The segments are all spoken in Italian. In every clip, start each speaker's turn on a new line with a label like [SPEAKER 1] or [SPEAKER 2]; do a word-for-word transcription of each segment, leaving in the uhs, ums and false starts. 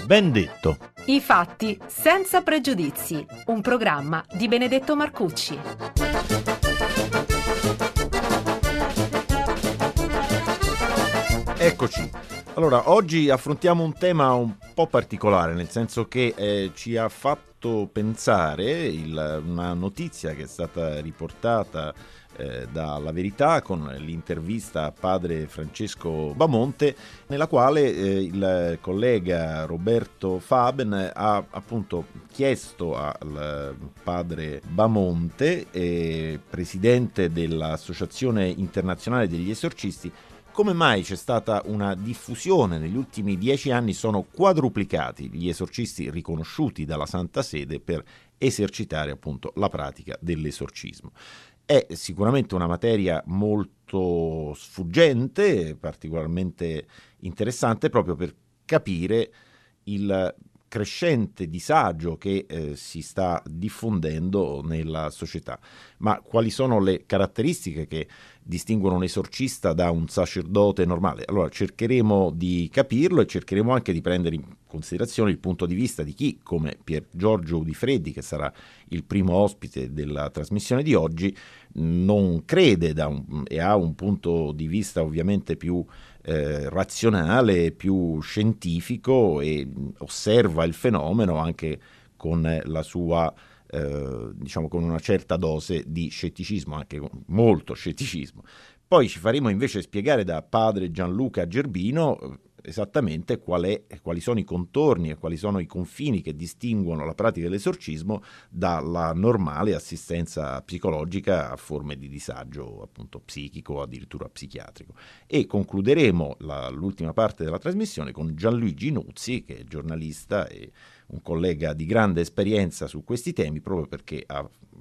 [SPEAKER 1] Ben detto.
[SPEAKER 2] I fatti senza pregiudizi. Un programma di Benedetto Marcucci.
[SPEAKER 1] Eccoci. Allora, oggi affrontiamo un tema un po' particolare, nel senso che eh, ci ha fatto pensare il, una notizia che è stata riportata eh, dalla Verità con l'intervista a padre Francesco Bamonte, nella quale eh, il collega Roberto Faben ha appunto chiesto al padre Bamonte, eh, presidente dell'Associazione Internazionale degli Esorcisti, come mai c'è stata una diffusione negli ultimi dieci anni, sono quadruplicati gli esorcisti riconosciuti dalla Santa Sede per esercitare appunto la pratica dell'esorcismo. È sicuramente una materia molto sfuggente, particolarmente interessante proprio per capire il crescente disagio che eh, si sta diffondendo nella società. Ma quali sono le caratteristiche che distinguono un esorcista da un sacerdote normale? Allora cercheremo di capirlo e cercheremo anche di prendere in considerazione il punto di vista di chi, come Pier Giorgio Udifreddi, che sarà il primo ospite della trasmissione di oggi, non crede da un, e ha un punto di vista ovviamente più eh, razionale, più scientifico, e osserva il fenomeno anche con la sua Eh, diciamo con una certa dose di scetticismo, anche con molto scetticismo. Poi ci faremo invece spiegare da padre Gianluca Gerbino eh, esattamente qual è, quali sono i contorni e quali sono i confini che distinguono la pratica dell'esorcismo dalla normale assistenza psicologica a forme di disagio appunto psichico o addirittura psichiatrico. E concluderemo la, l'ultima parte della trasmissione con Gianluigi Nuzzi, che è giornalista e un collega di grande esperienza su questi temi, proprio perché ha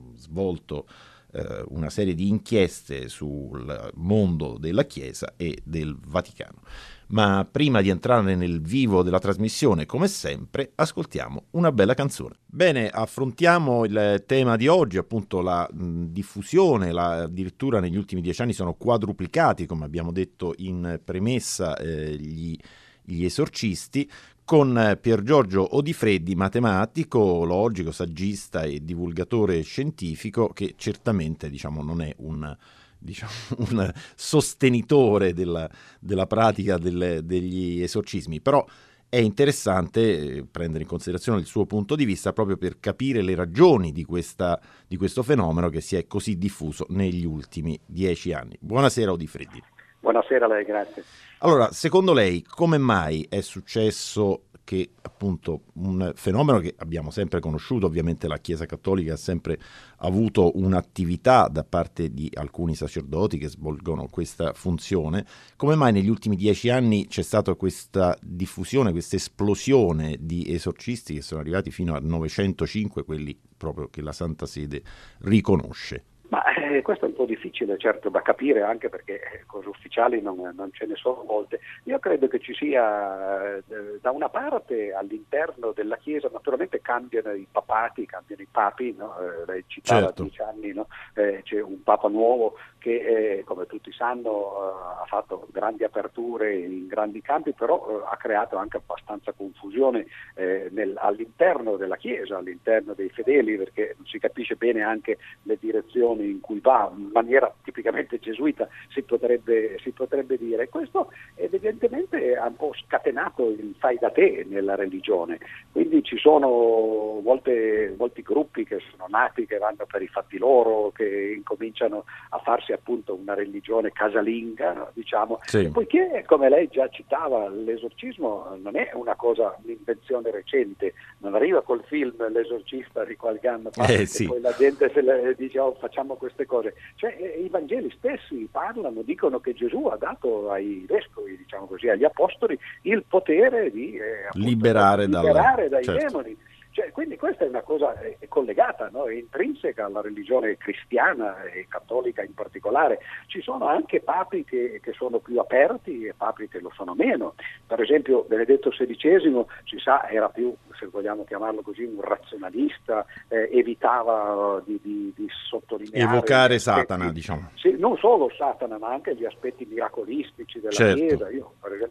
[SPEAKER 1] svolto eh, una serie di inchieste sul mondo della Chiesa e del Vaticano. Ma prima di entrare nel vivo della trasmissione, come sempre, ascoltiamo una bella canzone. Bene, affrontiamo il tema di oggi, appunto la mh, diffusione, la, addirittura negli ultimi dieci anni sono quadruplicati, come abbiamo detto in premessa, eh, gli, gli esorcisti, con Pier Giorgio Odifreddi, matematico, logico, saggista e divulgatore scientifico, che certamente diciamo, non è un, diciamo, un sostenitore della, della pratica delle, degli esorcismi, però è interessante prendere in considerazione il suo punto di vista proprio per capire le ragioni di, questa, di questo fenomeno che si è così diffuso negli ultimi dieci anni. Buonasera Odifreddi.
[SPEAKER 3] Buonasera a lei, grazie.
[SPEAKER 1] Allora, secondo lei come mai è successo che appunto un fenomeno che abbiamo sempre conosciuto, ovviamente la Chiesa Cattolica ha sempre avuto un'attività da parte di alcuni sacerdoti che svolgono questa funzione, come mai negli ultimi dieci anni c'è stata questa diffusione, questa esplosione di esorcisti che sono arrivati fino a novecentocinque, quelli proprio che la Santa Sede riconosce?
[SPEAKER 3] Ma eh, questo è un po' difficile certo da capire, anche perché eh, cose ufficiali non, non ce ne sono molte. Io credo che ci sia eh, da una parte all'interno della Chiesa, naturalmente cambiano i papati, cambiano i papi, no? eh, lei citava
[SPEAKER 1] certo.
[SPEAKER 3] dieci anni, no? eh, c'è un papa nuovo che eh, come tutti sanno eh, ha fatto grandi aperture in grandi campi, però eh, ha creato anche abbastanza confusione eh, nel, all'interno della Chiesa, all'interno dei fedeli, perché non si capisce bene anche le direzioni in cui va, in maniera tipicamente gesuita si potrebbe, si potrebbe dire. Questo evidentemente ha un po' scatenato il fai da te nella religione, quindi ci sono molte, molti gruppi che sono nati, che vanno per i fatti loro, che incominciano a farsi appunto una religione casalinga, no? diciamo,
[SPEAKER 1] sì.
[SPEAKER 3] Poiché come lei già citava, l'esorcismo non è una cosa, un'invenzione recente, non arriva col film L'esorcista di qualche anno fa
[SPEAKER 1] eh,
[SPEAKER 3] e
[SPEAKER 1] sì.
[SPEAKER 3] poi la gente se le dice oh, facciamo queste cose, cioè eh, i Vangeli stessi parlano, dicono che Gesù ha dato ai vescovi, diciamo così, agli apostoli il potere di eh, appunto,
[SPEAKER 1] liberare,
[SPEAKER 3] liberare
[SPEAKER 1] dalla...
[SPEAKER 3] dai
[SPEAKER 1] certo.
[SPEAKER 3] demoni. Cioè, quindi questa è una cosa è collegata, no? È intrinseca alla religione cristiana e cattolica in particolare. Ci sono anche papi che, che sono più aperti e papi che lo sono meno. Per esempio Benedetto sedicesimo, si sa, era più, se vogliamo chiamarlo così, un razionalista, eh, evitava di, di, di sottolineare
[SPEAKER 1] evocare
[SPEAKER 3] aspetti,
[SPEAKER 1] Satana, diciamo.
[SPEAKER 3] Sì, non solo Satana, ma anche gli aspetti miracolistici della
[SPEAKER 1] certo.
[SPEAKER 3] Chiesa. Io, per esempio,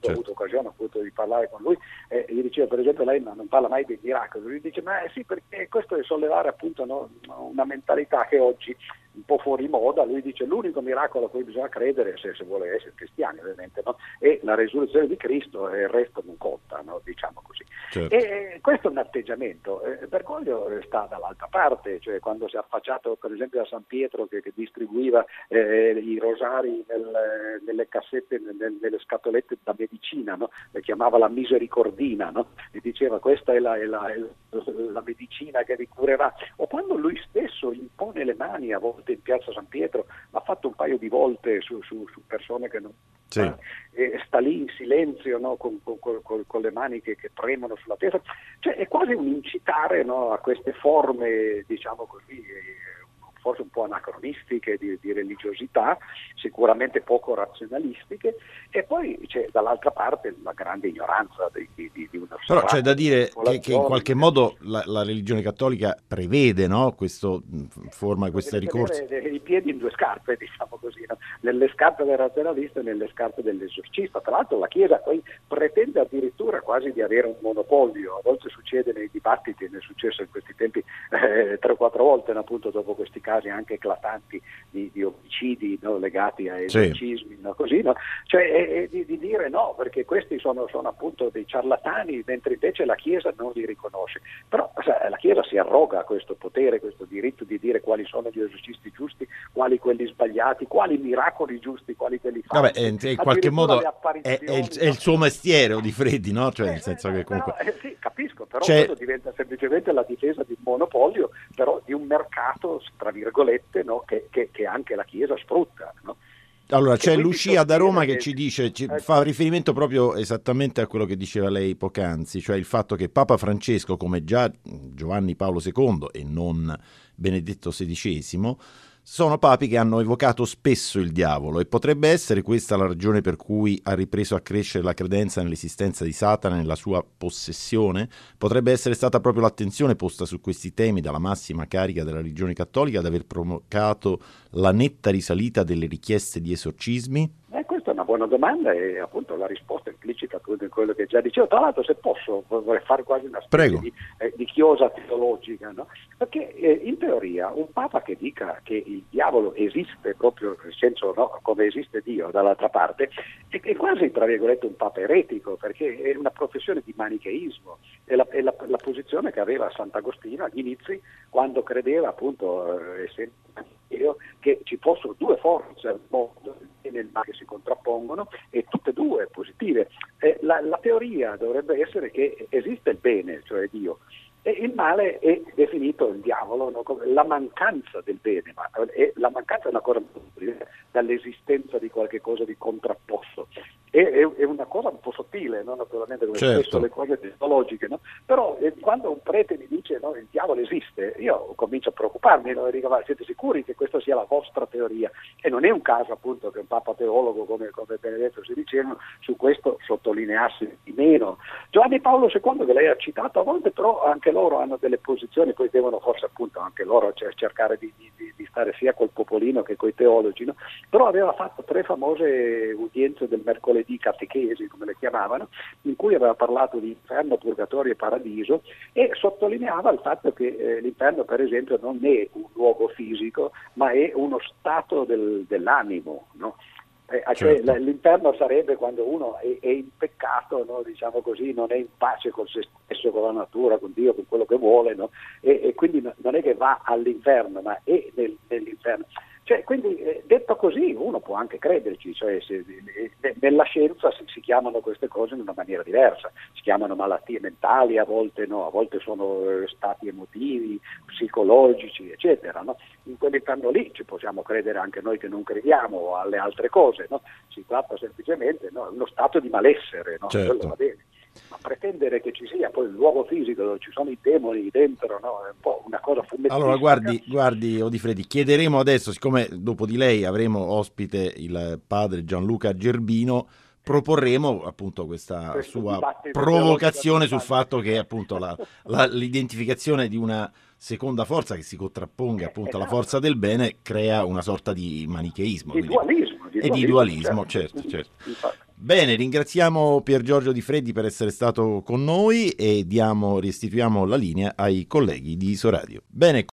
[SPEAKER 3] certo. Ho avuto occasione appunto di parlare con lui, eh, gli dicevo per esempio lei non parla mai dei miracoli, lui dice ma eh, sì, perché questo è sollevare appunto no, una mentalità che oggi un po' fuori moda. Lui dice l'unico miracolo a cui bisogna credere, se, se vuole essere cristiani ovviamente, no? È la resurrezione di Cristo e il resto non conta, no? Diciamo così. Certo. E questo è un atteggiamento. Eh, Bergoglio sta dall'altra parte, cioè quando si è affacciato per esempio a San Pietro che, che distribuiva eh, i rosari nel, nelle cassette, nel, nelle scatolette da medicina, no? Le chiamava la misericordina, no? E diceva questa è la, è la, è la medicina che vi curerà. O quando lui stesso impone le mani a volte in piazza San Pietro, l'ha fatto un paio di volte su, su, su persone che non sì. eh, sta lì in silenzio, no? con, con, con, con le mani che, che premono sulla testa, cioè è quasi un incitare, no? A queste forme, diciamo così, eh, forse un po' anacronistiche di, di religiosità, sicuramente poco razionalistiche, e poi c'è dall'altra parte la grande ignoranza di, di, di una
[SPEAKER 1] Però c'è da dire che, che in qualche modo la, la religione cattolica prevede, no? Questo forma queste ricorsi.
[SPEAKER 3] I piedi in due scarpe, diciamo così, no? Nelle scarpe del razionalista e nelle scarpe dell'esorcista. Tra l'altro la Chiesa poi pretende addirittura quasi di avere un monopolio. A volte succede nei dibattiti, ne è successo in questi tempi eh, tre o quattro volte, no? Appunto dopo questi casi anche eclatanti di, di omicidi, no? Legati a esorcismi, sì. no? Così, no? Cioè e, e di, di dire no, perché questi sono, sono appunto dei ciarlatani, mentre invece la Chiesa non li riconosce. Però la Chiesa si arroga questo potere, questo diritto di dire quali sono gli esorcisti giusti, quali quelli sbagliati, quali miracoli giusti, quali quelli falsi.
[SPEAKER 1] Vabbè, in qualche modo è, è, il, è il suo mestiere, o di Freddi, no? Cioè,
[SPEAKER 3] eh,
[SPEAKER 1] nel senso
[SPEAKER 3] eh,
[SPEAKER 1] che comunque...
[SPEAKER 3] Però, eh, sì, capisco, però
[SPEAKER 1] C'è...
[SPEAKER 3] quello diventa semplicemente la difesa di un monopolio, però di un mercato, tra virgolette, no? che, che, che anche la Chiesa sfrutta, no?
[SPEAKER 1] Allora c'è Lucia da Roma che ci dice, ci fa riferimento proprio esattamente a quello che diceva lei poc'anzi, cioè il fatto che Papa Francesco, come già Giovanni Paolo secondo e non Benedetto sedicesimo, sono papi che hanno evocato spesso il diavolo, e potrebbe essere questa la ragione per cui ha ripreso a crescere la credenza nell'esistenza di Satana e nella sua possessione? Potrebbe essere stata proprio l'attenzione posta su questi temi dalla massima carica della religione cattolica ad aver provocato la netta risalita delle richieste di esorcismi?
[SPEAKER 3] Eh, questa è una buona domanda e appunto la risposta è implicita appunto in quello che già dicevo. Tra l'altro, se posso, vorrei fare quasi una specie di, eh, di chiosa teologica, no? Perché eh, in teoria un papa che dica che il diavolo esiste proprio nel senso, no, come esiste Dio dall'altra parte, è, è quasi tra virgolette un papa eretico, perché è una professione di manicheismo, è la, è la, la posizione che aveva Sant'Agostino agli inizi, quando credeva appunto eh, essendo che ci fossero due forze al mondo e nel male che si contrappongono, e tutte e due positive. Eh, la, la teoria dovrebbe essere che esiste il bene, cioè Dio, e il male è definito il diavolo, no? Come la mancanza del bene, ma è, la mancanza è una cosa dall'esistenza di qualche cosa di contrapposto. È, è, è una cosa un po' sottile, no? Naturalmente, come
[SPEAKER 1] certo.
[SPEAKER 3] spesso le cose teologiche, no? Però eh, quando un prete mi dice no, il diavolo esiste, io comincio a preoccuparmi, no? E dico, ma siete sicuri che questa sia la vostra teoria? E non è un caso appunto che un papa teologo come, come Benedetto sedicesimo su questo sottolineasse di meno. Giovanni Paolo secondo, che lei ha citato, a volte però anche loro hanno delle posizioni, poi devono forse appunto anche loro cioè, cercare di, di, di stare sia col popolino che coi teologi, no? Però aveva fatto tre famose udienze del mercoledì di catechesi, come le chiamavano, in cui aveva parlato di inferno, purgatorio e paradiso, e sottolineava il fatto che eh, l'inferno per esempio non è un luogo fisico, ma è uno stato del, dell'animo, no? Eh, cioè, certo. L'inferno sarebbe quando uno è, è in peccato, no? Diciamo così, non è in pace con se stesso, con la natura, con Dio, con quello che vuole, no? e, e quindi non è che va all'inferno, ma è nel, nell'inferno. Cioè, quindi eh, detto così uno può anche crederci, cioè, se, eh, nella scienza si, si chiamano queste cose in una maniera diversa, si chiamano malattie mentali, a volte no, a volte sono eh, stati emotivi, psicologici, eccetera, no? In quell'inferno lì ci possiamo credere anche noi che non crediamo alle altre cose, no? Si tratta semplicemente no, uno stato di malessere, no?
[SPEAKER 1] Certo.
[SPEAKER 3] Quello va bene. Ma pretendere che ci sia poi il luogo fisico dove ci sono i demoni dentro, no? È un po' una cosa fumettistica.
[SPEAKER 1] Allora guardi, guardi Odifredi, chiederemo adesso, siccome dopo di lei avremo ospite il padre Gianluca Gerbino, proporremo appunto questa Questo sua provocazione sul fatto che appunto la, la, l'identificazione di una seconda forza che si contrapponga appunto alla forza del bene crea una sorta di manicheismo.
[SPEAKER 3] Di
[SPEAKER 1] quindi...
[SPEAKER 3] dualismo, di individualismo.
[SPEAKER 1] E di dualismo, certo, certo. certo. Bene, ringraziamo Pier Giorgio Di Freddi per essere stato con noi e diamo, restituiamo la linea ai colleghi di Isoradio. Bene.